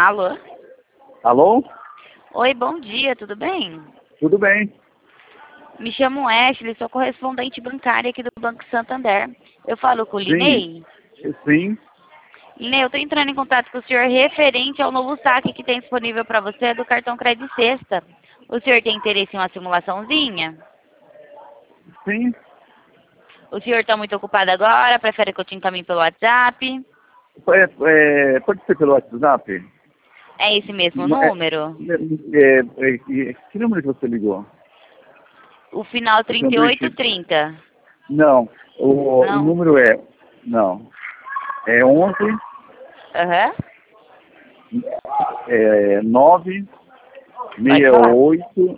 Alô? Alô? Oi, bom dia, tudo bem? Tudo bem? Me chamo Ashley, sou correspondente bancária aqui do Banco Santander. Eu falo com o Sim. Linei? Sim. Linei, eu estou entrando em contato com o senhor referente ao novo saque que tem disponível para você do cartão Crédito Sexta. O senhor tem interesse em uma simulaçãozinha? Sim. O senhor está muito ocupado agora? Prefere que eu te encaminhe pelo WhatsApp? Pode ser pelo WhatsApp? É esse mesmo Não, número? Que número que você ligou? O final Eu tenho dois chips. 3830. Não. O Não? número é... Não. É 11 Aham. 9 Pode falar. 68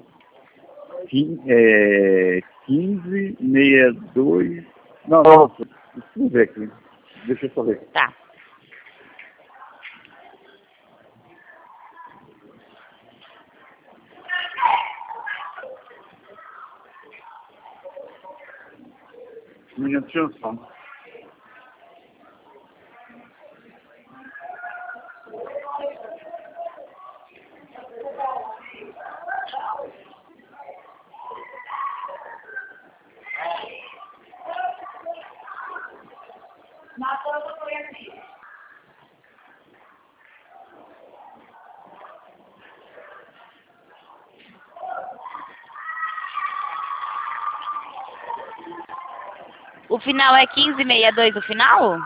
15 62... Não, nossa. Deixa eu ver aqui. Deixa eu só ver. Tá. Um minutinho só. O final é 1562, o final?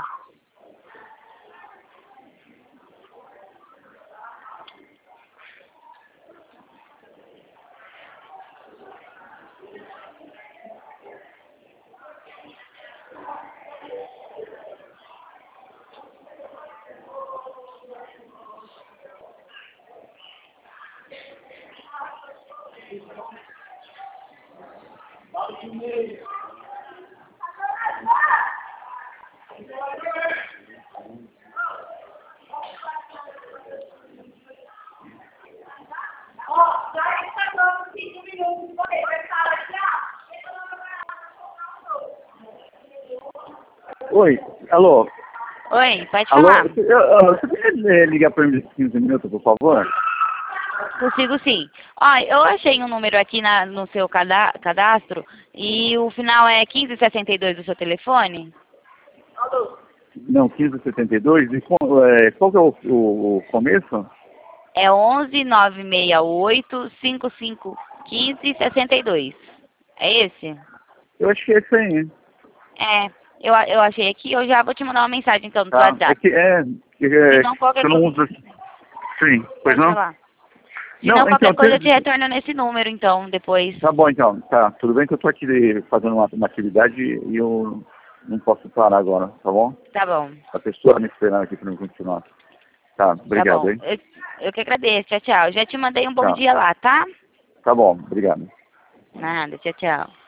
Oi. Alô? Oi, pode Alô? falar. Você poderia ligar para mim 15 minutos, por favor? Consigo sim. Ó, eu achei um número aqui no seu cadastro e o final é 1562 do seu telefone. Não, 1572. E qual que é o começo? É 11 968 5515 62. É esse? Eu acho que é esse aí, hein? É, eu achei aqui, eu já vou te mandar uma mensagem então no seu Tá. WhatsApp. Que Se não, qualquer eu não coisa. uso... Sim, pois Pode não? falar. Se Não, não, qualquer então, coisa eu te retorno nesse número então, depois. tá bom então. Tá, tudo bem que eu tô aqui fazendo uma atividade e eu não posso parar agora, tá bom? Tá bom, A pessoa me esperando aqui para me continuar. Tá, tá obrigado, bom. hein? Eu que agradeço, tchau, tchau. Já te mandei um bom Tá, dia lá, tá? tá bom, obrigado. Nada, tchau, tchau.